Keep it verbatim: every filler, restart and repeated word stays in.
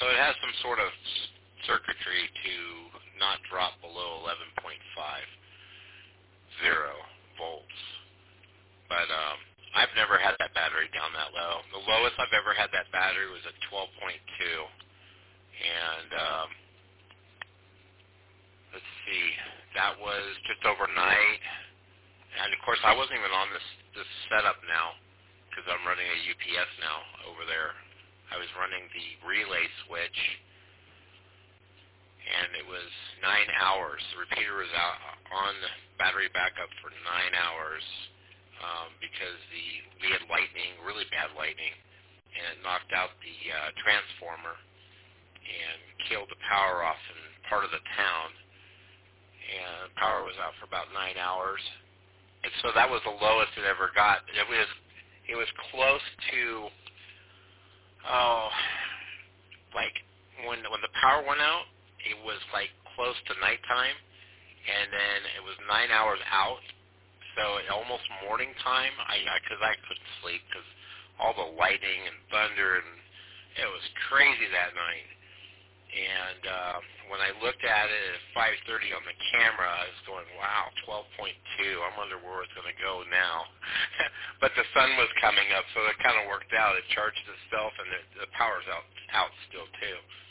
so it has some sort of circuitry to not drop below eleven point five zero volts. But um, I've never had that battery down that low. The lowest I've ever had that battery was at twelve point two. And um, let's see, that was just overnight. And of course, I wasn't even on this this setup now because I'm running a U P S now over there. I was running the relay switch, and it was nine hours. The repeater was out on battery backup for nine hours um, because the we had lightning, really bad lightning, and it knocked out the uh, transformer and killed the power off in part of the town. And power was out for about nine hours. And so that was the lowest it ever got. It was it was close to oh like when when the power went out, it was like close to nighttime, and then it was nine hours out. So it, almost morning time. I because I, I couldn't sleep because all the lightning and thunder, and it was crazy that night. And uh, when I looked at it at five thirty on the camera, I was going, wow, twelve point two. I wonder where it's going to go now. But the sun was coming up, so it kind of worked out. It charged itself, and the, the power's out, out still, too.